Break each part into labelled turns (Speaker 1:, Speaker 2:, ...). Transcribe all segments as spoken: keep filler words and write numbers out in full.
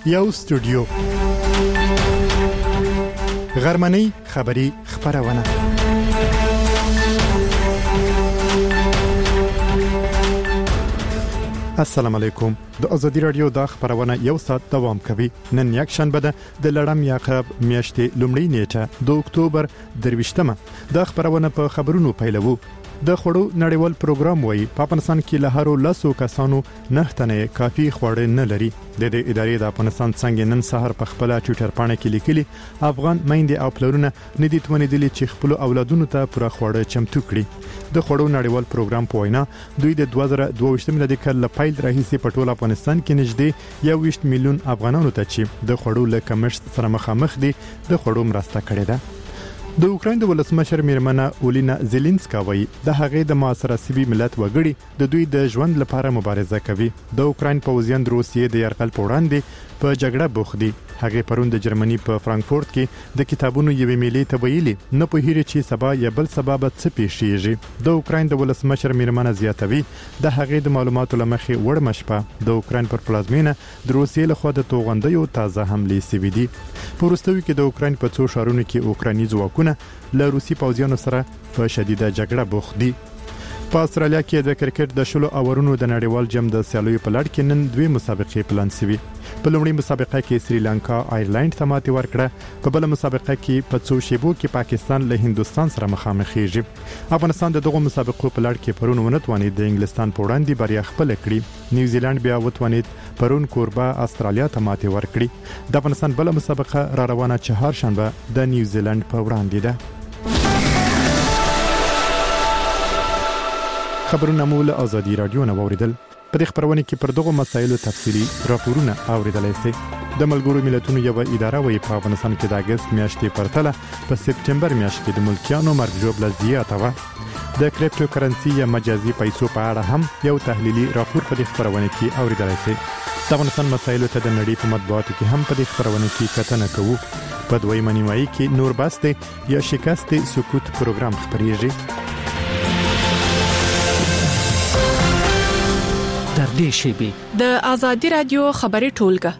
Speaker 1: یو استودیو غرمنۍ خبری خبرونه. السلام علیکم. د ازادي رادیو د خبرونه یو ساعت دوام کوي. نن یک شنبه ده د لړم یعقوب میاشتې لومړۍ نیټه د اکتوبر درویشتمه. د خبرونه په خبرونو پیلوو. د خړو نړیوال پروګرام وایي په افغانستان کې له هرو لسو کسانو نه تنه کافي خوړ نه لري. د دې ادارې د افغانستان څنګه نن سحر په خپل ټوئیټر باندې کې لیکلي افغان میندې او پلرونه نه دي توانیدلي چې خپل اولادونو ته پوره خوړ چمتو کړي. د خړو نړیوال پروګرام په وینا دوی د دوه زره دوه ویشت میلادي کال له پیل راهیسې په ټول افغانستان کې نږدې یو ویشت میلیون افغانانو ته چې د خړو له کمښت سره مخامخ دي د خړو مرسته کړې ده. د اوکراین د ولسمشر میرمنه اولینا زيلنسکا وایي د هغې د معاصره سیبي ملت وګړي د دوی د ژوند لپاره مبارزه کوي. د اوکراین پوځیان د روسیې د یرغل په وړاندې په جګړه بوخت دي. هغه پرون د جرمني په فرانکفورت کې د کتابونو یوې میلې ته ویلي نه په هیره چې سبا یا بل سبب څه پیښیږي. د اوکراین د ولسمشر میرمنه زیاتوي د هغې د معلوماتو لمخې وړ مشپه د اوکراین پر پلازمینه د روسیې له خوا د توغندیو تازه حمله سوي دي. په وروستیو کې د اوکراین په څو ښارونو کې اوکراني ځواکونه له روسي پوځیانو سره په شدیده جګړه بوخت دي. په استرالیا کې د کرکټ د شلو اورونو د نړیوال جام د سیالیو په لړ کې نن دوه مسابقې پلان شوي. په لومړۍ مسابقه کې سریلانکا آیرلند ته ماتې ورکړه. په بل مسابقه کې په څو شیبو کې پاکستان له هندستان سره مخامخ کیږي. افغانستان د دغه مسابقو په لړ کې پرون ونتوانید د انګلستان په وړاندې بریا خپل کړي. نیوزیلند بیا وتوانید پرون کوربه استرالیا ته ماتې ورکړي. د افغانستان بل مسابقه را روانه چهارشنبه د نیوزیلند په وړاندې ده. خبرونه مول ازادي رادیو نه وریدل. په دې خبرونه کې پر دغه مسایلو تفصیلی راپورونه اوریدلای شئ. د ملګرو ملتونو یو اداره وایي په افغانستان کې د اگست میاشتې پرتله په سپټمبر میاشت کې د ملکیانو مرګ ژوبله زیاته وه. د کریپټو کرنسي یا مجازي پیسو په اړه هم یو تحلیلي راپور په دې خبرونه کې اوریدلای شئ. د افغانستان مسایلو ته د نړۍ په مطبوعاتو کې هم په دې خبرونه کې کتنه کوو. په دویمه نیمایي کې نور بسته یا شکست سکوت پروګرام خبريږي.
Speaker 2: در دې شیبي
Speaker 3: د ازادي رادیو خبري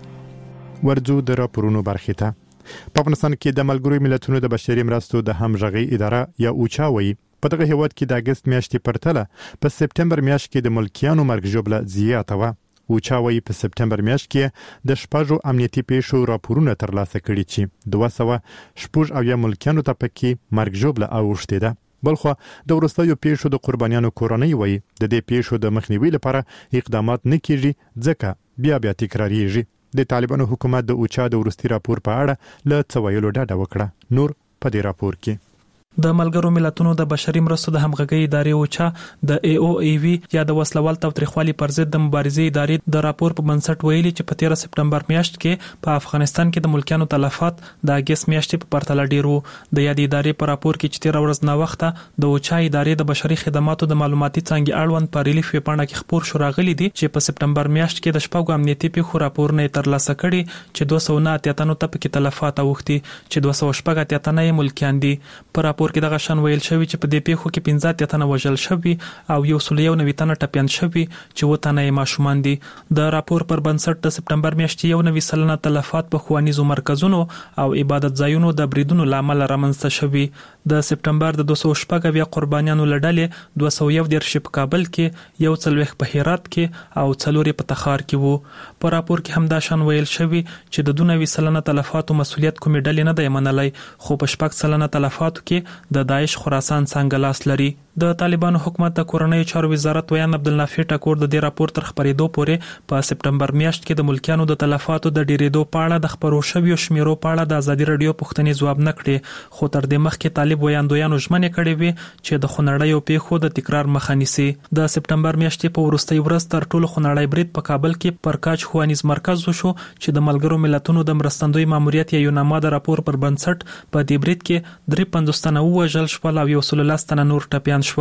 Speaker 3: ټولګه
Speaker 1: ورځو د راپورونو برخه ته. په افغانستان کې د ملګرو ملتونو د بشري مرستو د همغږي اداره یا اوچا وایي په دغه هیواد کې د اگست میاشتې پرتله په سپټمبر میاشت کې د ملکیانو مرګ ژوبله زیاته وه. اوچا وایي په سپټمبر میاشت کې د شپږو امنیتي پیښو راپورونه ترلاسه کړي چې دوه سوه شپږ اویا ملکیانو ته پکې مرګ ژوبله اوښتې ده. بلخو د ورستیو پیښو د قربانیانو کورنۍ وایي د دې پیښو د مخنیوي لپاره اقدامات نه کیږي ځکه بیا بیا تکراریږي. د طالبانو حکومت د اوچا د ورستي راپور په اړه له څه ویلو ډډه وکړه. نور په دې راپور کې
Speaker 4: د ملګرو ملتونو د بشري مرستو د همغږي ادارې اوچا د ای او ای وی یا د وسلوال تاوتریخوالي پر ضد د مبارزې ادارې د راپور په بنسټ ویلي چې په تیره سپټمبر میاشت کې په افغانستان کې د ملکیانو تلفات د اگست میاشتې په پرتله ډیر وو. د یادې ادارې په راپور کې چې تیره ورځ نه وخته د اوچا ادارې د بشري خدماتو د معلوماتي څانګې اړوند په ریلیف ویبپاڼه کې خبر شو راغلي دي چې په سپټمبر میاشت کې د شپږو امنیتي پیښو راپورونه ترلاسه کړي چې دوه سوه نه اتیا تنو ته پکې تلفات اوښتي چې دوه سوه شپږ اتیا تنه یې ملکیان دي. په راپور کې دغه شان ویل شوی چې په دې پیښو کې پنځه اتیا تنه وژل شوي او یو سل یو نوي تنه ټپیان شوي چې اووه تنه یې ماشومان دي. د راپور پر بنسټ د سپټمبر میاشتې یو نوي سلنه تلفات په ښوونیزو مرکزونو او عبادت ځایونو د بریدونو له امله رامنځته شوي. د سپټمبر د دوه سوه شپږ اویا قربانیانو له ډلې دوه سوه یو دېرش په کابل کې، یو څلوېښت په هرات کې او څلور په تخار کې وو. په راپور کې هم دا شان ویل شوي چې د دوه نوي سلنه تلفاتو مسؤلیت کومې ډلې نه دی منلی، خو په شپږ سلنه تلفاتو کې د داعش خراسان څنګه لاس لري. د طالبانو حکومت د کورنۍ چارو وزارت ویان عبدالنافع ټکور د دې راپور تر خبرېدو پورې په سپټمبر میاشت کې د ملکیانو د تلفاتو د ډیرېدو په اړه د خبرو شویو شمیرو په اړه د ازادي راډیو پوښتنې ځواب نه کړې، خو تر دې مخکې طالب ویاندویانو ژمنې کړې وې چې د خونړیو پیښو د تکرار مخه نیسي. د سپټمبر میاشتې په وروستۍ ورځ تر ټولو خونړی برید په کابل کې پر کاج ښوونیز مرکز وشو چې د ملګرو ملتونو د مرستندوی ماموریت یا یوناما د راپور پر بنسټ په دې برید کې درې پنځوس تنه ووژل شول او یو سل لس تنه نور ټپیان شول.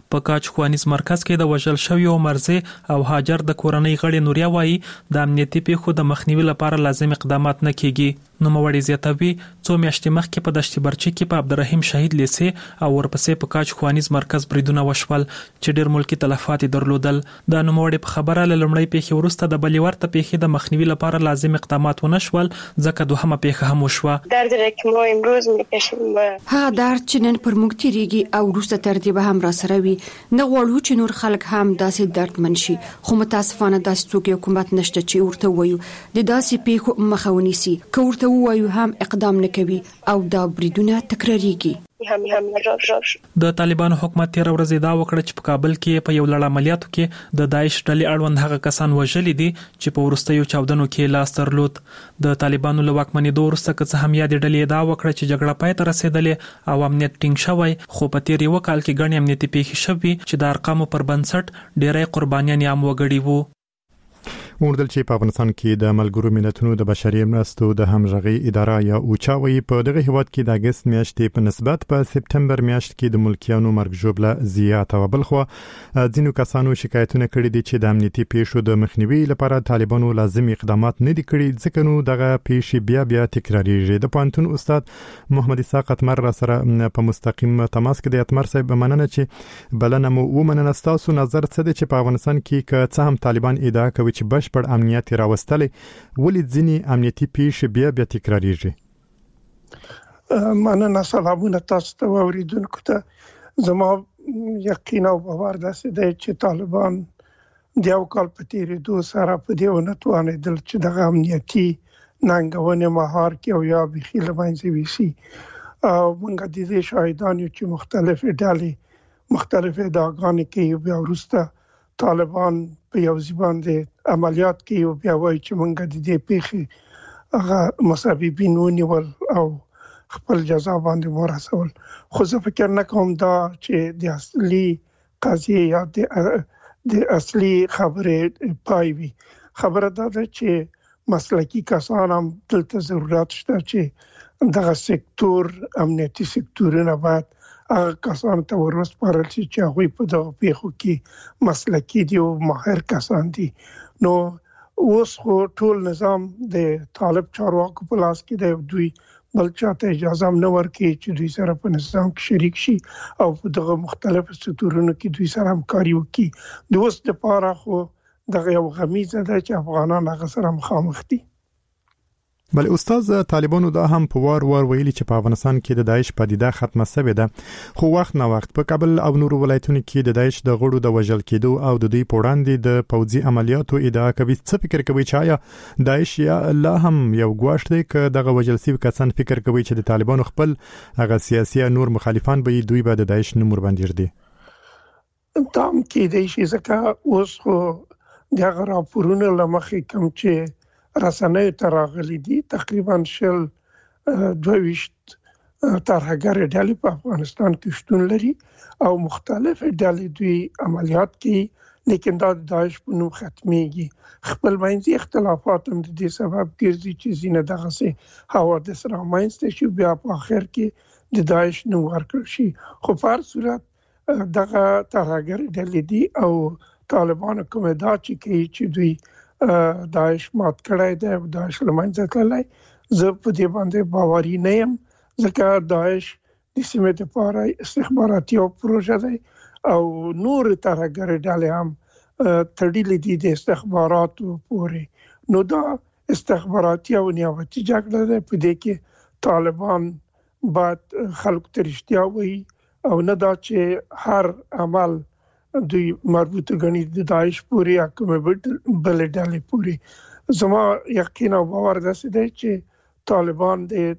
Speaker 4: په کاچ خوانیز مرکز کې د وژل شویو مرزه او هاجر د کورنۍ غړي نوریا وایي د امنیتي پیښو د مخنیوي لپاره لازم اقدامات نه کیږي. نو موړي زیاتوي څو میاشتې مخکې په دشت برچي کې په عبدالرحیم شهید لیسه او ورپسې په کاچ خوانیز مرکز بریدونه وشول چې ډېر ملکی تلفات درلودل. د نوموړي په خبره له لمړی پیښې وروسته د بلې ورته پیښې د مخنیوي لپاره لازم اقدامات ونه شول ځکه دوهمه پیښه هم وشوه.
Speaker 2: درد را که ما امروز میکشیم
Speaker 5: هغه درد چې نن پر موږ تیریږي او وروسته تر دې به هم را سره وي. نه غواړو چې نور خلک هم داسې دردمن شي، خو متاسفانه داسې څوک حکومت نشته چې ورته وایو د داسې پیښو مخه ونیسي. که ورته وایو هم اقدام نه کوي او دا بریدونه تکراریږي.
Speaker 4: د طالبانو حکومت تیر ورځ دا وکړه چې په کابل کې په یو لړ عملیاتو کې د داعش ډلې اړوند هغه کسان وژلي دي چې په وروستیو چاودنو کې لاس درلود. د طالبانو له واکمنېدو وروسته که څه هم یادې ډلې دا وکړه چې جګړه پای ته رسېدلې او امنیت ټینګ شوی، خو په تیر یو کال کې ګڼې امنیتي پیښې شوي چې د ارقامو پر بنسټ ډېری قربانیان یې هم وګړي وو.
Speaker 1: وردل چې په افغانستان کې د ملګرو ملتونو د بشري مرستو د همغږي اداره یا اوچا وی په دغه هیواد کې د اگست میاشتې په نسبت په سپتمبر میاشت کې د ملکیانو مرګ ژوبله زیاته و. بل خو ځینو کسانو شکایتونه کړي دي چې د امنیتي پیښو د مخنیوي لپاره طالبانو لازم اقدامات نه دي کړي ځکه نو دغه پیښې بیا بیا تکراریږي. د پوهنتون استاد محمد اسحاق اتمر را سره په مستقیم تماس کې د اتمر صاحب مننه چې بلنه مو ومننه. تاسو نظر څه دی چې په افغانستان کې که څه هم طالبان ادعا کوي چې بشپړ امنیت راوستلې ولې ځینې امنیتي پیښې بیا بیا تکراریږي؟
Speaker 6: مننه. سلامونه تاسو ته اوریدونکو ته. زما یقین او باور داسې دی چې طالبان د یو کال په تیریدو سره په دې ونه توانېدل چې دغه امنیتي ننګونې مهار کړي او یا بېخي له منځه یوسي. موږ د دې شاهدان یو چې مختلفې ډلې مختلفې ادعاګانې کوي، بیا وروسته طالبان په یو ځای باندې عملیات کوي او بیا وایي چې موږ د دې پیښې هغه مسببین ونیول او خپل جزا باندې ورسول. خو زه فکر نه کوم دا چې د اصلي قضیې یا د اصلي خبرې پای وي. خبره دا ده چې مسلکي کسان هم دلته ضرورت شته چې دغه سکتور امنیتي سکتورونه باید هغه کسان ته ورسپارل شي چې هغوی په دغه پیښو کې مسلکي دي او ماهر کسان دي. نو اوس خو ټول نظام د طالب چارواکو په لاس کې دی، دوی بل چاته اجازه هم نه ورکوي چې دوی سره په نظام کې شریک شي او په دغه مختلفو سکتورونو کې دوی سره همکاري وکړي. د اوس دپاره خو دغه یو غمیزه ده چې افغانان هغه سره مخامخ دي.
Speaker 1: بل استاد طالبانو دا هم په وار وار ویلي چې په افغانستان کې د داعش پدیده ختمه شوې ده، خو وخت نه وخت په کابل او نورو ولایتونو کې د داعش د غړو د وژل کېدو او د دوی په وړاندې د پوځي عملیاتو ادعا کوي. څه فکر کوي چې آیا داعش یا لا هم یو ګواښ دی که دغه وژل شوي کسان فکر کوي چې د طالبانو خپل هغه سیاسي نور مخالفان به دوی به د داعش نوم ورباندې ږدي؟
Speaker 6: تام کې دی چې ځکه اوس خو دغه راپورونه له مخې کوم چې رسنیو ته راغلي دي، تقریبا شل دوه ویشت ترهګرې ډلې په افغانستان کې شتون لري او مختلف ډلې دوی عملیات کوي، لیکن دا د داعش په نوم ختمیږي. خپل منځي اختلافات هم د دې سبب ګرځي چې ځینې دغسې حوادث رامنځته شي بیا په آخر کې د داعش نوم ورکړل شي. خو په هر صورت دغه ترهګرې ډلې دي او طالبانو کوم ادعا چې کوي چې دوی داعش مات کړی دی او داعش له منځه تللی، زه په دې باندې باوري نه یم ځکه داعش د سیمې دپاره استخباراتي یو پروژه دی او نور ترهګرې ډلې هم تړلې دي د استخباراتو پورې. نو دا استخباراتي او نیابتي جګړه ده، په دې کې طالبان باید خلکو ته رښتیا وایي او نه دا چې هر عمل دوی مربوطه غني د داعش پورې یا کومه بل ډلې پورې. زما یقین او باور داسې دی چې طالبان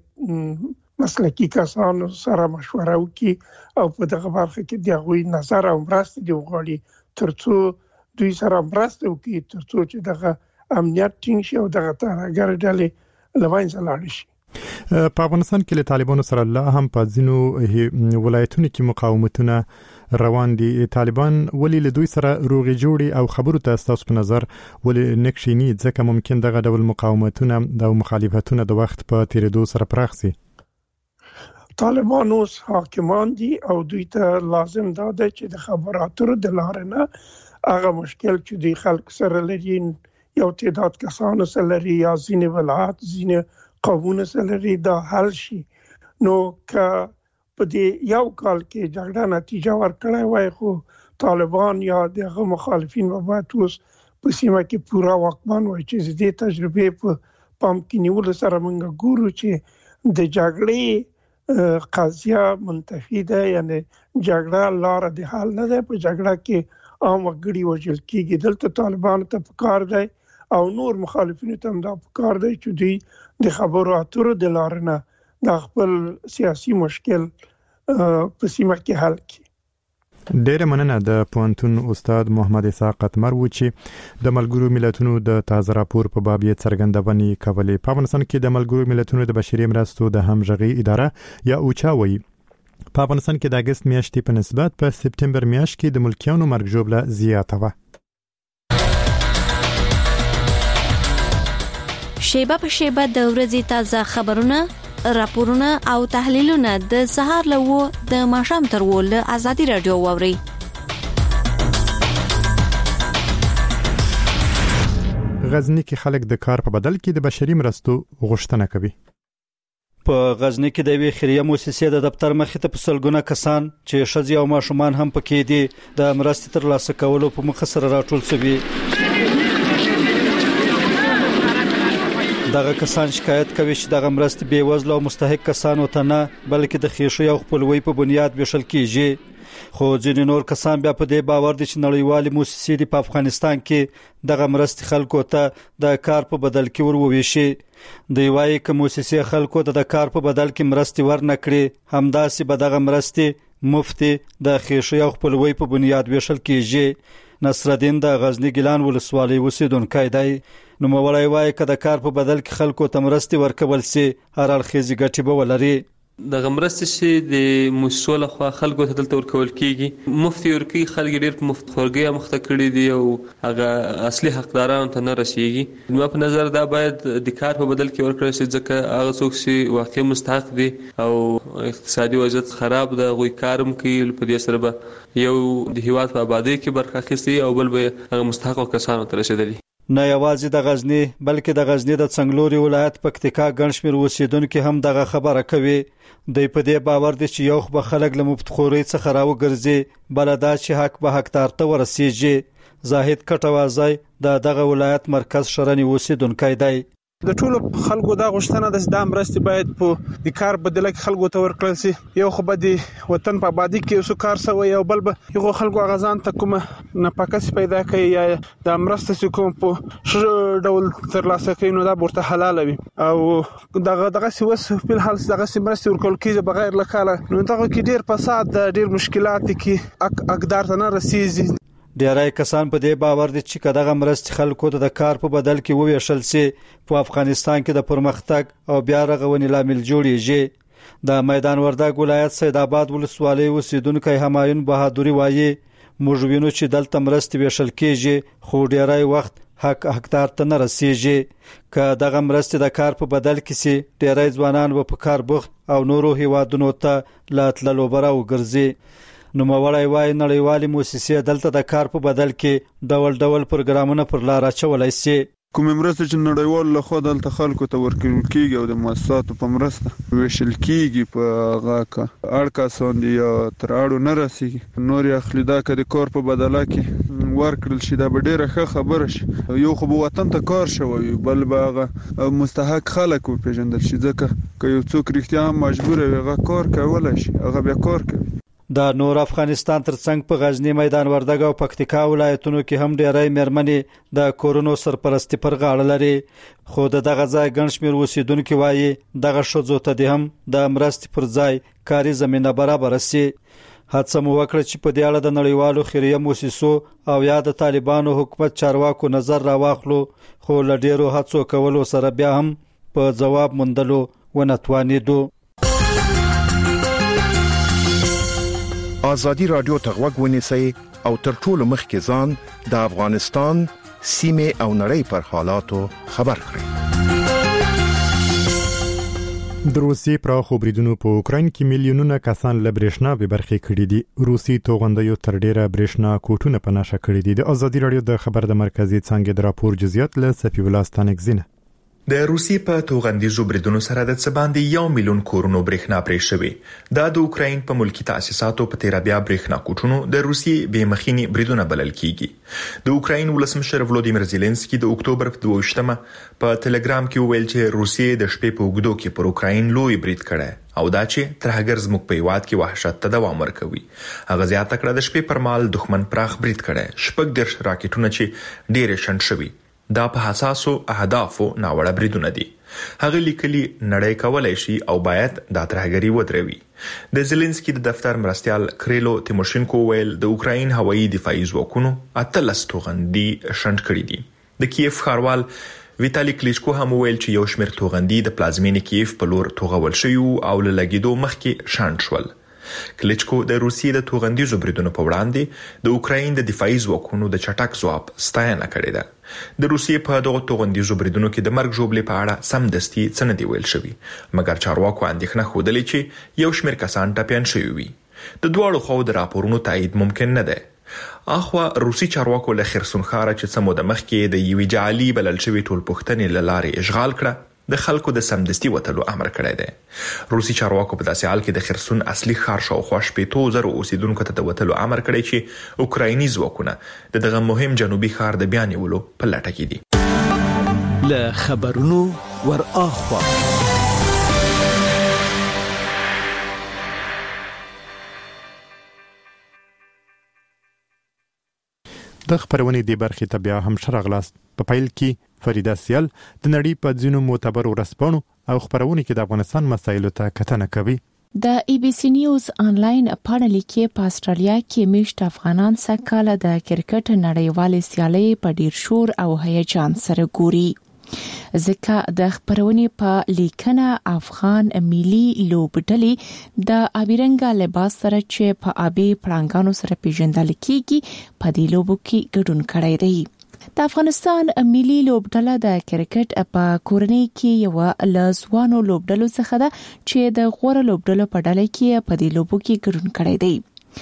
Speaker 6: د مسلکي کسانو سره مشوره وکړي او په دغه برخه کې د هغوی نظر او مرسته دی وغواړي ترڅو دوی سره مرسته وکړي ترڅو چې دغه امنیت ټینګ شي او دغه ترهګر ډلې له منځه لاړې شي.
Speaker 1: په افغانستان کې له طالبانو سره لا هم په ځینو ولایتونو کې مقاومتونه روان دي. طالبان ولې له دوی سره روغې جوړې او خبرو ته ستاسو په نظر ولې نه کښیني ځکه ممکن دغه ډول مقاومتونه او مخالفتونه د وخت په تیریدو سره پراخ شي؟
Speaker 6: طالبان اوس حاکمان دي او دوی ته لازم دا ده چې د خبرو اترو د لارې نه هغه مشکل چې دوی خلک سره لري یو تعداد کسانو سره لري یا ځینې ولایات ځینې قومونه سره لري دا حل شي. نو که په دې یو کال کې جګړه نتیجه ورکړی وای خو طالبان یا دغه مخالفین به باید اوس په سیمه کې پوره واکمن وای چې د دې تجربې په پام کې نیولو سره موږ ګورو چې د جګړې قضیه منتفی ده، یعنی جګړه لار د حل نه ده. په جګړه کې عام وګړي وژل کیږي. دلته طالبان ته پکار دی او نور مخالفینو ته هم دا پکار دی چې دوی د خبرو اترو د لار نه د خپل سیاسي مشکل په سیمه کې حل کړي.
Speaker 1: ډېر مننه د پوهنتون استاد محمد اسحاق قتمر و چې د ملګرو ملتونو د تازه راپور په باب یې څرګندونې کولې. په افغانستان کې د ملګرو ملتونو د بشري مرستو د همغږي اداره یا اوچا وایي په افغانستان کې د اگست میاشتې په نسبت په سپتمبر میاشت کې د ملکیانو مرګ ژوبله زیاته وه.
Speaker 7: شیبه په شیبه د ورځې تازه خبرونه، راپورونه او تحلیلونه د سهار له و د ماښام تر و له ازادي رادیو واوري.
Speaker 1: غزنی کې خلک د کار په بدل کې د بشري مرستو غوښتنه کوي.
Speaker 8: په غزنی کې د وی خیریه مؤسسې د دفتر مخې ته په سلګونه کسان چې ښځې او ماشومان هم پکې دي د مرستې ترلاسه کولو په موخه سره راټول شوي. دغه کسان شکایت کوي چې دغه مرستې بې وزله او مستحق کسانو ته نه بلکې د خوښۍ او خپلوۍ په بنیاد ویشل کیږي. خو ځینې نور کسان بیا په دې باور دي چې نړیوالې مؤسسې دي په افغانستان کې دغه مرستې خلکو ته د کار په بدل کې ورو ویشي. دوی وایي که مؤسسې خلکو ته د کار په بدل کې مرستې ورنکړي همداسې به دغه مرستې مفتي د خوښۍ او خپلوۍ په بنیاد ویشل کیږي. نصرالدین د غزنی ګیلان ولسوالۍ اوسیدونکی دی. نو موړی وایي که د کار په بدل کې خلکو ته مرستې ورکول سي هر اړخیزې ګټې به ولري.
Speaker 9: دغه مرستې چې د موسسو لخوا خلکو ته دلته ورکول کیږي مفتي ورکي خلک ډېر په مفت خورګۍ مخته کړي دي او هغه اصلي حقدارانو ته نه رسیږي. نو په نظر دا باید د کار په بدل کې ورکړل شي ځکه هغه څوک چې واقعي مستحق دي او اقتصادي وضعیت خراب ده غوي کارم کوي په دې سره به یو د هیواد په آبادی کې برخه اخیستي او بل به هغه مستحق کسانو ته رسیدلي.
Speaker 8: نه یوازې د غزنی بلکې د غزنی د څنګلوري ولایت پکتیکا ګڼ شمېر اوسیدونکو هم دغه خبره کوي. دوی په دې باور دي چې یو خو به خلک له مفتخورۍ څخه راوګرځي بل دا چې حق به حقدار ته ورسیږي. زاهد کټوازی د دغه ولایت مرکز شرنی اوسیدونکی دی.
Speaker 10: د ټولو خلکو دا غوښتنه ده چې دا مرستې باید په د کار بدله کې خلکو ته ورکړل شي. یو خو به د وطن په آبادی کې اوسو کار سوی او بل به یو خلکو غزان ته کومه ناپاکه پیدا کوي یا د مرستې کوم په ښه ډول ترلاسه کوي نو دا ورته حلال وي او دغه دغه سوس په حال دغه مرستې ورکول کیږي بغیر له کاله نو دغه کې ډیر فساد ډیر مشکلات کې اقدار ته نه رسیږي.
Speaker 8: ډیری کسان په دې باور دي چې کداغه مرستې خلکو ته د کار په بدل کې وویشل سي په افغانستان کې د پرمختګ او بیا رغونې لامل جوړیږي. د میدان وردګ ولایت سید آباد ولسوالۍ اوسیدونکو همایون بهادری وایي موږ وینو چې دلته مرستې ویشل کیږي خو ډیری وخت حق حقدار ته نه رسیږي. که دغه مرستې د کار په بدل کې سي ډیری ځوانان به په کار بوخت او نورو هیوادونو ته لا تللو برا وګرځي. نو موړی وایي نړیوالې مؤسسې دلته د کار په بدل کې ډول ډول پروګرامونه پر لار اچولی سي.
Speaker 11: کومې مرستې چې نړیوال لخوا دلته خلکو ته ورکول کیږي او د مؤسساتو په مرسته ویشل کیږي په هغه کا اړ کسان دي یا تر اړو نه رسیږي نور اخلي دا که د کار په بدله کې ورکړل شي دا به ډیره ښه خبره شي. یو خو به وطن ته کار شوی بل به هغه مستحق خلک وپېژندل شي ځکه که یو څوک رښتیا هم مجبور وي هغه کار کولی شي هغه بیا کار کوي.
Speaker 8: د نور افغانستان ترڅنګ په غزنی میدان وردګ او پکتیکا ولایتونو کې هم ډیری مېرمنې د کورونو سرپرستی پر غاړه لري. خو دغه ځای ګڼ شمېر اوسیدونکو وایي دغه ښځو ته د هم د مرستې پر ځای کاري زمینه برابره سي. هڅه مو وکړه چې په دې اړه د نړیوالو خیریه مؤسسو او یا د طالبانو حکومت چارواکو نظر راواخلو خو له ډیرو هڅو کولو سره بیا هم په ځواب موندلو ونه توانېدو.
Speaker 12: آزادی رادیو ته غوږ ونیسئ او تر ټولو مخکې ځان د افغانستان سیمې او نړۍ پر حالاتو خبر کړئ.
Speaker 1: د روسي پراخو بریدونو په اوکرين کې میلیونونه کسان له برېښنا به برخې کړي دي. روسي توغندیو تر ډیره برېښنا کوټونه په نشه کړي دي. د ازادي رادیو د خبر د مرکزی څنګه د راپور جزئیات له سفی ولاستانکزینه.
Speaker 13: د روسي په توغندیزو بریدونو سره د څه باندې یو میلیون کورونو برېښنا پرې شوی. دا د اوکرين په ملکی تاسیساتو په تیر بیا برېښنا کوټونو د روسي به مخینی بریدونه بلل کیږي. د اوکرين ولسمشر ولودیمیر زيلنسکي د اکتوبر په دوه په ټلګرام کې ویل چې روسي د شپې په وګړو کې پر اوکرين لوی برید کړي او دا چې ترهګر زموږ په یواد کې وحشت ته دوام ورکوي. هغه زیاته کړه د شپې پر مال دښمن پراخ برید کړي. شپږ درش راکټونه چې ډېر شند شوي دا په حساسو اهدافو ناوړه بریدونه دي. هغه لیکلي نړۍ کولای شي او باید د ترهګری ودروي. د زيلنسکي د دفتر مرستيال کریلو تیموشینکو ویل د اوکرين هوایي دفاعي ځواکونو اتلس توغندي شند کړي دي. د کیف ښاروال ویتالی کلیچکو هم ویل چې یو شمېر توغندي د پلازمینې کیف په لور توغول شوی او له لګیدو مخکې شند شول. کلیچکو د روسیې د توغندیزو بریدونو په وړاندې د اوکرين د دفاعي ځواکونو د چټک ځواب ستاینه کړې ده. د روسیې په دغه توغندیزو بریدونو کې د مرګ ژوبلې په اړه سم دستي څه نه دی ویل شوی، مګر چارواکو اندېښنه خوده چې یو شمېر کسان ټپيان شوي وي. د دواړو خو د راپورونو تایید ممکن نه ده. اخوا روسي چارواکو له خرسون ښار چې سمو د مخ کې د یوې جعلي بلل شوی ټول پښتنې لارې اشغال کړه د خلکو د سمدستي وټلو امر کړی دی. روسي چارواکو په داسې حال کې د خرسون اصلي ښار شاوخوا شپېته زره اوسیدونکو ته د وټلو امر کړی چې اوکرایني ځواکونه د دغه مهم جنوبي ښار د بیا نیولو په لټه کې دي.
Speaker 14: له خبرونو ور اخوا
Speaker 1: د خبرونې د برخې ته بیا هم شرغلاست. په پایل کې فریده سیال د نړۍ په ځینو معتبر ورسپانو او خبرونه کې د افغانستان مسایلو ته کتنه کوي.
Speaker 15: د ای بي سي نیوز انلاین پاڼه لیکي په استرالیا کې میشت افغانان سکهاله د کرکټ نړیوالې سیالۍ په ډیر شور او هیجان سره ګوري. ځکه د خبرونې په لیکنه افغان ملي لوبډلې د ابيرنګا لباس سره چې په ابي پړانګانو سره پیژندل کیږي په دې لوبو کې ګډون کړی دی. د افغانستان ملي لوبډله د کرکټ په کورنۍ کې یو لزوانو لوبډلو څخه ده چې د غوړه لوبډلو په ډله کې په دې لوبو کې ګډون کړی دی.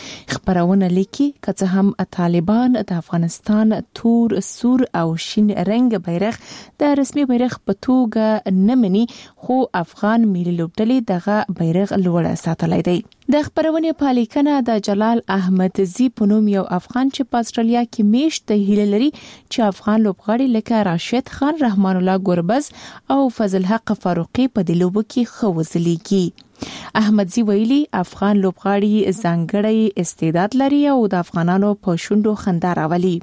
Speaker 15: خبرونه لیکي که هم طالبان د افغانستان تور سور او شین رنگ بیرغ د رسمي بیرغ په توګه نه مني، خو افغان ملي لوبډلې دغه بیرغ لوړ ساتلی دی. د خبرونه په لیکنه د جلال احمد زی په نوم یو افغان چې په استرالیا کې میشت د هیله لري چې افغان لوبغاړي لکه راشد خان، رحمان الله ګوربز او فضل حق فاروقي په دې لوبو کې ښه وځلیږي. احمد زی ویلي افغان لوبغاړي ځانګړی استعداد لري او د افغانانو په شونډو خندا راولي.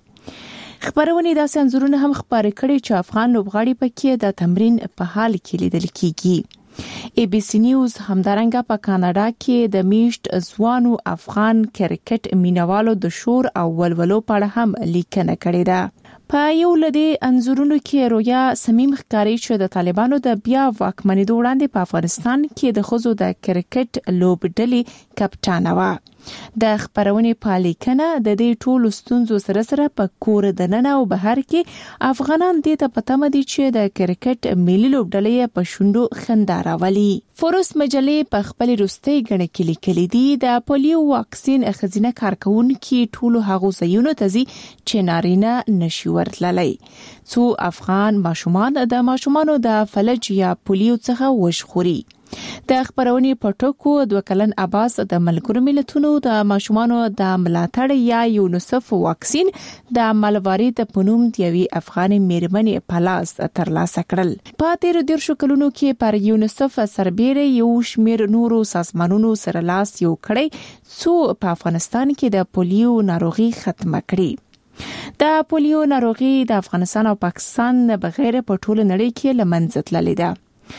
Speaker 15: خبرونه داسې انځورونه هم خبرې کړي چې افغان لوبغاړي پکې د تمرین په حال کې لیدل کیږي. ای بي سي نیوز همدارنګه په کاناډا کې د میشت ځوانو افغان کرکټ مینوالو د شور او ولولو په اړه هم لیکنه کړې ده. په یو لدی انځورونو کې رویا سمیم ښکاری چې د طالبانو د بیا واکمنېدو وړاندې په افغانستان کې د خزو د کرکټ لوبډلې کپټان و. د خبرونې په لیکنه د دې ټولو ستونزو سره سره په کور دننه او بهر کې افغانان دې ته پته مدي چې د کرکټ ملي لوبډلې په شونډو خندا راولي. فورس مجلې په خپل روستي غړ کې لیکلي دي د پولیو واکسین خزینه کارکونکو ټولو هغو ځایونو ته ځي چې نارینه نشي ورتللی. څو افغان ماشومان د ماشومانو د فلج یا پولیو څخه وژغوري. د خبرونې په ټکو د وکلن عباس د ملګرو ملتونو د ماشومانو د ملاتړ یا یونیسف واکسین د مالوارید په نوم د یوې افغاني میرمنې په لاس ترلاسه کړل. په تیر دیرشو کلونو کې پر یونیسف سربېره یو شمېر نورو سازمانونو سره لاس یو کړی څو په افغانستان کې د پولیو ناروغي ختمه کړي. د پولیو ناروغي د افغانستان او پاکستان بغیر په ټوله نړۍ کې لمنځه تللې ده.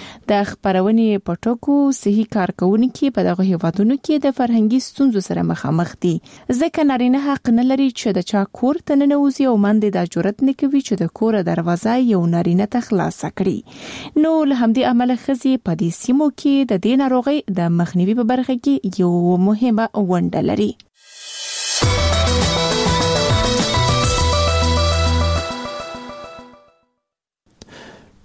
Speaker 15: د خبرونې په ټکو صحي کارکونکو په دغه هیوادونو کې د فرهنګي ستونزو سره مخامخ دي، ځکه نارینه حق نه لري چې د چا کور ته ننوځي او منډه د جرأت نه کوي چې د کور دروازه یو نارینه ته خلاصه کړي. نو له همدې امله ښځې په دې سیمو کې د دې ناروغي د مخنیوي په برخه کې یو مهمه ونډه لري.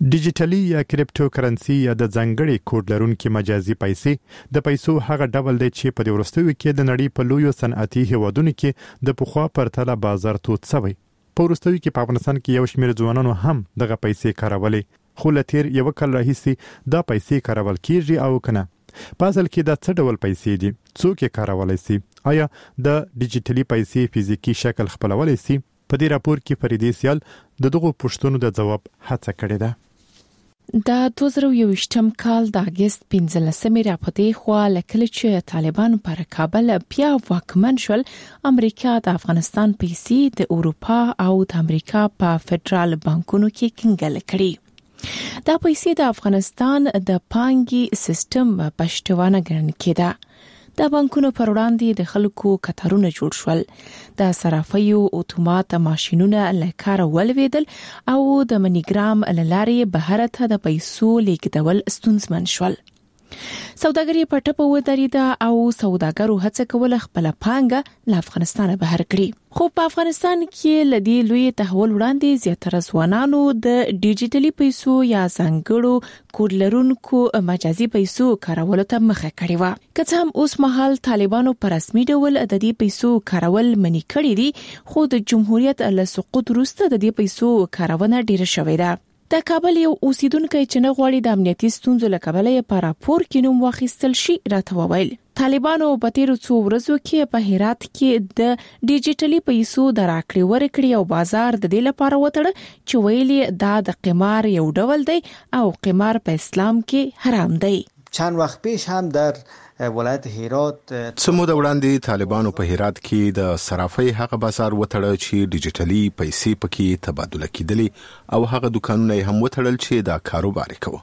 Speaker 1: ډیجیټلی یا کریپټو کرنسي یا د ځانګړي کوډ لرونکي مجازي پیسې د پیسو هغه ډول دی چې په ورستوي کې د نړۍ په لویو صنعتي هیوادونو کې د پخوا پرتله بازار توت شوی. په ورستوي کې په افغانستان کې یو شمېر ځوانانو هم دغه پیسې کارولې، خو لتیر یو کال راهیسې دا پیسې کارول کیږي او کنه. په اصل کې دا څه ډول پیسې دي؟ څوک یې کارولای شي؟ آیا د ډیجیټلی پیسې فزیکی شکل خپلولای شي؟ په دې راپور کې فریدې سیال د دغو پوښتنو د ځواب هڅه کړې ده.
Speaker 15: د دوه زره یوویشتم کال د اگست پنځلسمې راپدې خو لکه چې طالبان پر کابل بیا واکمن شول، امریکا د افغانستان پیسې د اروپا او د امریکا په فدرال بانکونو کې کنګل کړې. دا پیسې د افغانستان د پانګي سیستم پښتوانه ګڼل کېده. د بانکونو پر وړاندې د خلکو کتارونه جوړ شول، د صرافیو اتومات ماشينونه له کار ولویدل او د منیګرام لارې بهر ته د پیسو لیږدول ستونزمن شول. سوداګري په ټپه ودرېده او سوداګرو هڅه کوله خپل پانګه له افغانستان بهر کړي. خو په افغانستان کې لدی لوی تحول وړاندې زیاتره ځوانانو د ډیجیټلی پیسو یا ځانګړو کوډ لرونکو مجازي پیسو کارولو ته مخه کړې و. که څه هم اوس مهال طالبانو په رسمي ډول د دې پیسو کارول منی کړی دي، خو د جمهوریت له سقوط وروسته د دې پیسو کارونه ډیره شوې ده. د کابل یو اوسیدونکو چې نه غواړي د امنیتي ستونزو له کبله یې په راپور کې نوم واخیستل شي راته وویل. طالبانو په تیرو څو ورځو کې په هرات کې د ډیجیټلی پیسو د راکړې ورکړې او بازار د دې لپاره وتړ چې ویلي دا د قمار یو ډول دی او قمار په اسلام کې حرام دی.
Speaker 16: چند وخت پیش هم در ولایت هرات
Speaker 12: سمو د وړاندې طالبانو په هرات کې د صرافۍ هغه بازار وتړل چې ډیجیټلی پیسې پکې تبادله کېدلې او هغه دکانونه هم وتړل چې دا کاروبار کوي.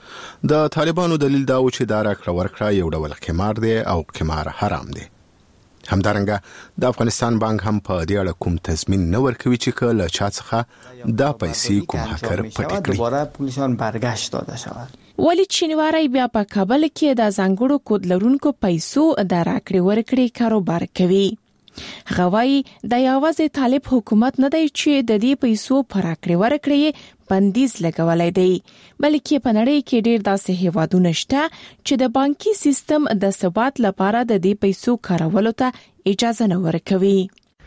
Speaker 12: د طالبانو دلیل دا و چې دا راکړه ورکړه یو ډول قمار دی او قمار حرام دی. همدارنګه د افغانستان بانک هم په دې اړه کوم تضمین نه ورکوي چې کله چا څخه دا پیسې کوم هکر پټ کړي.
Speaker 16: دوباره پولیسان برگشت داده شود.
Speaker 15: ولی چینواری بیا په کابل کې د ځانګړو کود لرونکو پیسو د راکړې ورکړې کاروبار کوي. غوای د یوازې طالب حکومت نه دی چې د دې پیسو پر راکړې ورکړې بندیز لګولای دی، بلکې په نړۍ کې ډېر داسې هیوادونه شته چې د بانکي سیستم د ثبات لپاره د دې پیسو کارولو ته اجازه نه ورکوي.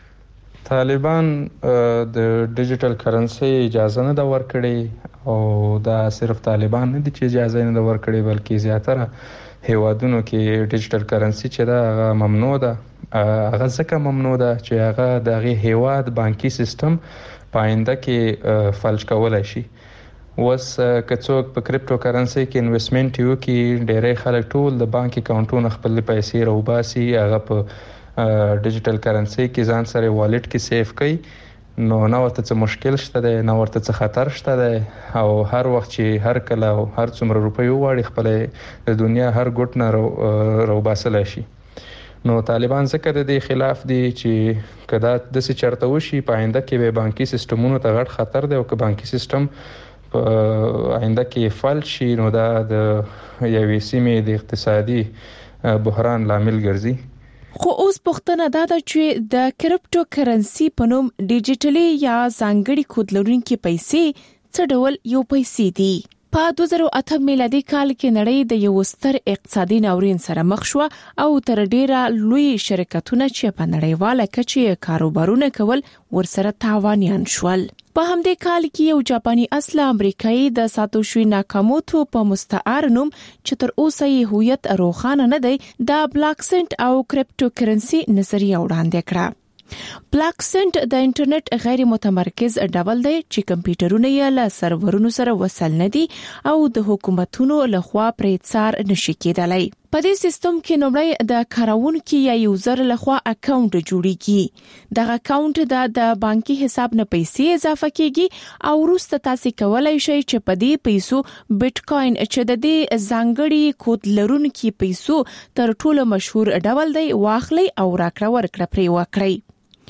Speaker 17: طالبان د ډیجیټل کرنسي اجازه نه دا ورکړي او دا صرف طالبان نه دي چې اجازه نه دا ورکړي، بلکې زیاتره هیوادونو کې ډیجیټل کرنسي چې دا ممنوع ده. هغه ځکه ممنوع ده چې هغه د هیواد بانکي سیستم پاینده کې فلج کولای شي. وس که څوک په کریپټو کرنسي کې انویسټمنټ یو کې ډېرې خلک ټول د بانک اکاونټونو خپل پیسې راوباسي، هغه په ډیجیټل کرنسي کې ځان سره والټ کې سیف کوي، نو نو ورته څه مشکل شته دی، نو ورته څه خطر شته دی او هر وخت چې هر کله او هر څومره روپۍ وواړي خپل د دنیا هر ګوټ نه راوباسلی شي. نو طالبان ځکه د دې خلاف دي چې کدا د څه چرته وشي په آینده کې به بانکي سیستمونو ته غټ خطر دی او که بانکي سیستم په آینده کې فلج شي نو دا د یوې سیمې د اقتصادي بحران لامل ګرځي.
Speaker 15: خو اوس پوښتنه دا ده چې د کریپټو کرنسي په نوم ډیجیټلی یا ځانګړي کود لرونکي پیسې څه ډول یو پیسې دي؟ په دوه زره اته میلادي کال کې نړۍ د یو ستر اقتصادي ناورین سره مخ شو او تر ډیره لوی شرکتونه چې په نړیواله کچه کاروبارونه کول ورسره تاوانیان شول. په همدې کال کې یو جاپاني اصله امریکایي د ساتوشي ناکاموتو په مستعار نوم چې تر اوسه یې هویت روښانه نه دی د بلاک سنت او کریپټو کرنسي نظریه وړاندې کړه. بلاک سنت د انټرنیټ غیر متمرکز ډول دی چې کمپیوټرونه یې له سرورونو سره وصل نه دي او د حکومتونو لخوا پرې څار نشي کېدلی. په دې سیستم کې نومړی د کاروونکي یا یوزر لخوا اکاونټ جوړیږي. دغه اکاونټ د د بانکي حساب نه پیسې اضافه کیږي او وروسته تاسو کولای شئ چې په دې پیسو بیټکوین چې د دې ځانګړي کود لرونکي پیسو تر ټولو مشهور ډول دی واخلي او راکړه ورکړه پرې وکړي.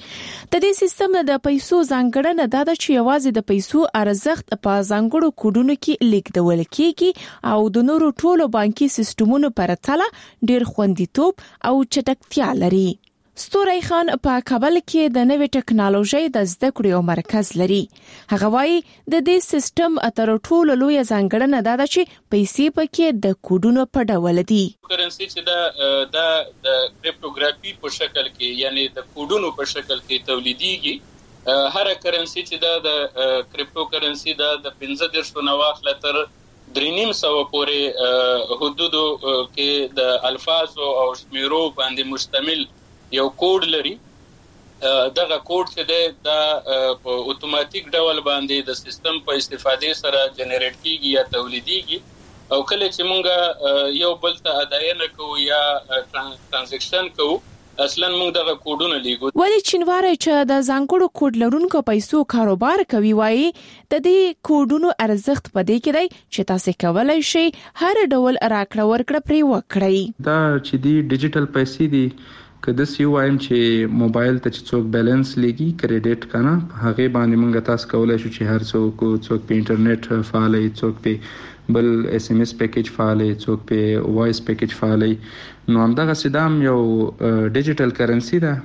Speaker 15: د دې سیستم د پیسو ځانګړنه دا ده چې یوازې د پیسو ارزښت په ځانګړو کوډونو کې لیږدول کیږي او د نورو ټولو بانکي سیستمونو پرتله ډېر خوندیتوب او چټکتیا لري. ستوري خان په کابل کې د نوې ټکنالوژي د زده کړې یو مرکز لري. هغه وایي د دې سیستم اتر ټولو لوی ځانګړنه ده چې پیسې پکې د کوډونو په ډول دي.
Speaker 18: کرنسي چې دا د کریپټوګرافي په شکل کې یعنی د کوډونو په شکل کې تولیديږي. هر کرنسي چې دا د کریپټو کرنسي دا د پنځه دېرش نه واخله تر درې نیم سوه پورې حدودو کې د الفاظو او شمیرو باندې مشتمل یو کوډ لري. دغه کوډ چې دی دا په اتوماتیک ډول باندې د سیستم په استفادې سره جنریټ کیږي یا تولیديږي او کله چې مونږ یو بل ته اداینه کوو یا ترانزیکشن کوو اصلا موږ دغه کوډونه لیکو.
Speaker 15: ولی چینواره چې د ځانګړو کوډ لرونکو پیسو کاروبار کوي وایي د دې کوډونو ارزښت پدې کې دی چې تاسو کولای شئ هر ډول راکړه ورکړه پرې وکړئ.
Speaker 17: دا چې دی ډیجیټل پیسې دي کله چې وایم چې موبایل ته چې څوک بیلانس لګي کریډټ کنه هغه باندې موږ تاسو کولای شو چې هر څوک څوک په انټرنیټ فعالي څوک په بل اس ام اس پیکیج فعالي څوک په وایس پیکیج فعالي. نو همدغه سیدام یو ډیجیټل کرنسي ده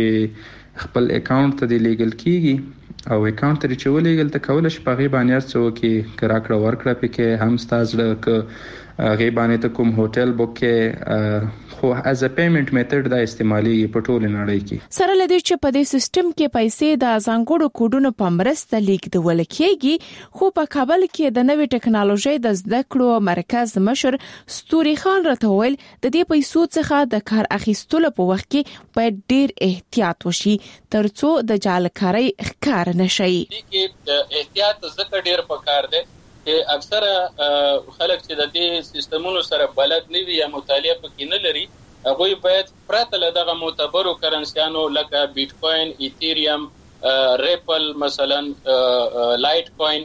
Speaker 17: چې خپل اکاونټ ته دی لیګل کیږي او اکاونټ ته چې ولېګل ته کولای شي په غي باندې څو کې کراکړه ورکړه پکې هم ستاسو ک غي باندې ته کوم هوټل بوک کې خو از ا پیمنٹ میتھډ دا استعمالي په ټول نړۍ کې.
Speaker 15: سره لدی چې په دې سیستم کې پیسې د ځانګړو کوډونو په مرسته لیږدول کېږي خو په کابل کې د نوې ټکنالوژي د زده کړو مرکز مشر ستوري خان راته ویل د دې پیسو څخه د کار اخیستلو په وخت کې باید ډیر احتیاط وشي ترڅو د جعلکارۍ ښکار نشي.
Speaker 18: د احتیاط ځکه ډیر پکار دی چې اکثره خلک چې د دې سیستمونو سره بلد نه وي یا مطالعه پکې نه لري هغه باید پرته له دغه معتبرو کرنسيانو لکه بیت کوین، ایتریوم، ریپل مثلا لایټ کوین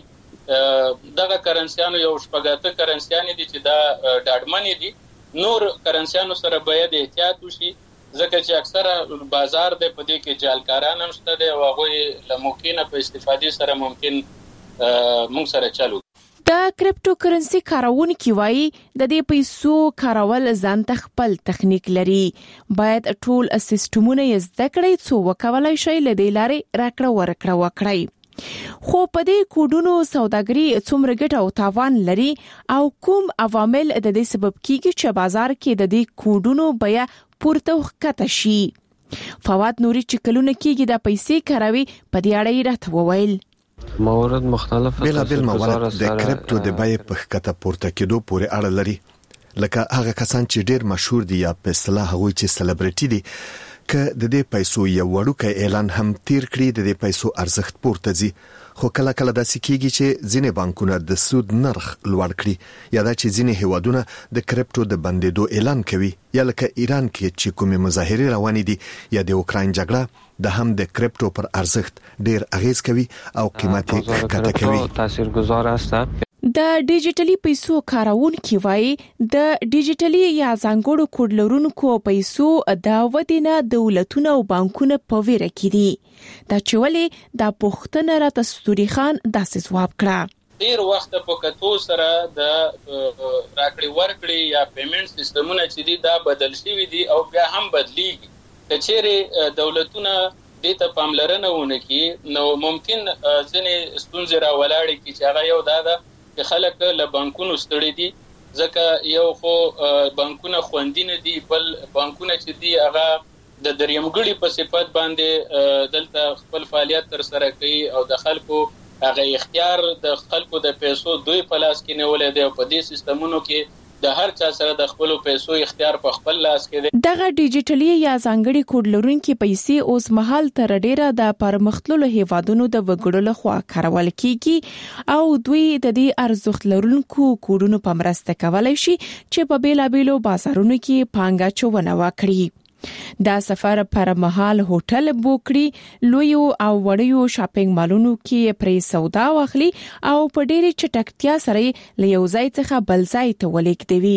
Speaker 18: دغه کرنسيانو یو شپږاته کرنسيانې دي چې دا ډاډمنې دي. نور کرنسيانو سره باید احتیاط وشي ځکه چې اکثره بازار د پدې کې جعلکاران هم شته دي او هغه له ممکنه په استفادې سره ممکن موږ سره چالو.
Speaker 15: د کریپټو کرنسي کارونکي وایي د دې پیسو کارول ځان ته خپل تخنیک لري. باید ټول سیستمونه یې زده کړئ څو وکولای شي له دې لارې راکړه ورکړه وکړئ. خو په دې کوډونو سوداګري څومره ګټه او تاوان لري او کوم عوامل د دې سبب کیږي چې بازار کې د دې کوډونو بیا پورته وخته شي. فواد نوري چې کلونه کېږي د پیسې کاروي په دې اړه راته وویل.
Speaker 19: موارد مختلف
Speaker 20: بلا بل موارد د کریپټو د بیې په ښکته پورته کېدو پورې اړه لري لکه هغه کسان چې ډیر مشهور دي یا په اصطلاح هغه چې سلیبریټي دي ک د دې پیسو یو وړوکی اعلان هم تیر کړی د دې پیسو ارزښت پورته ځي. خو کله کله داسې کیږي چې ځینې بانکونه د سود نرخ لوړ کړي یا دا چې ځینې هیوادونه د کریپټو د بندیدو اعلان کوي یا لکه ایران کې چې کومې مظاهرې روانې دي یا د اوکراین جګړه د هم د کریپټو پر ارزښت ډیر اغیز کوي او قیمت یې ښکته کوي.
Speaker 19: تاثیرگذار است.
Speaker 15: د ډیجیټلي پیسو کارونکي وایي د ډیجیټلي یا ځانګړو کوډ لرونکو پیسو د ودینه دولتونه او بانکونه په ویره کې دي. دا چې ولې د پښتنه را ستوري خان داسې ځواب کړه.
Speaker 18: ډیر وخت په کتو سره د راکړې ورکړې یا پیمنټ سیستمونه چې دي دا بدل شوي دي او بیا هم بدلیږي. کچېره دولتونه دې ته پاملرنه ونه کړي نو ممکن ځینې ستونزې راولاړي کې چې هغه یو دا ده چې خلک له بانکونو ستړي دي ځکه یو خو بانکونه خوندي نه دي بل بانکونه چې دي هغه د دریمګړي په صفت باندې دلته خپل فعالیت تر سره کوي او د خلکو هغه اختیار د خلکو د پیسو دوی په لاس کې نیولې دی او په دې سیستمونو کې د هر چا سره د خپل پیسو اختیار په خپل لاس کې دی.
Speaker 15: دغه ډیجیټلي یا ځانګړي کوډ لرونکي پیسې اوس مهال تر ډیره د پرمختللو هیوادونو د وګړو لخوا کارول کیږي او دوی د دې ارزښت لرونکو کوډونو په مرسته کولای شي چې په بیلابیلو بازارونو کې پانګه چونه وکړي. دا سفر پر مهال هوټل بوکړي لوی او وړیو شاپینګ مالونو کې پرې سودا واخلي او په ډېری چټکتیا سره له یو ځای څخه بل ځای ته ولیږدوي.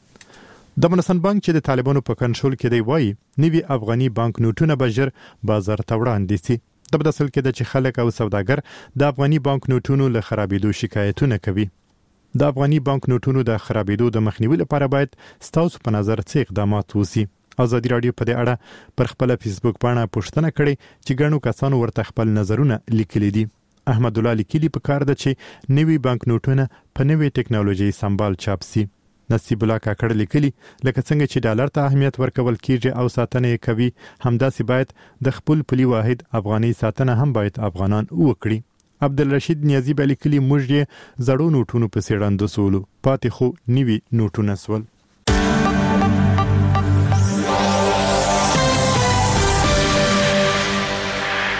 Speaker 1: د افغانستان بانک چې د طالبانو په کنټرول کې دی وایي نوي افغاني بانک نوټونه به ژر بازار ته وړاندې شي. د بداسل کې د چې خلک او سوداګر د افغاني بانک نوټونو له خرابېدو شکایتونه کوي. د افغاني بانک نوټونو د خرابېدو د مخنیوي لپاره باید ستاسو په نظر څه اقدامات وشي ازادي رادیو په دې اړه پر خپل فیسبوک باندې پوښتنه کړې چې ګڼو کسانو ورته خپل نظرونه لیکلي دي. احمد الله لیکلي په کار ده چې نوي بانک نوټونه په نوي ټکنالوژي سمبال چاپ سي. نصیب الله کاکړ لیکلي لکه څنګه چې ډالر ته اهمیت ورکول کیږي او ساتنه یې کوي همداسې باید د خپل پولي واحد افغاني ساتنه هم باید افغانان وکړي. عبدالرشید نیازی لیکلي موږ یې زړو نوټونو په سیړاندو سولو پاتې خو نوي نوټونه سول.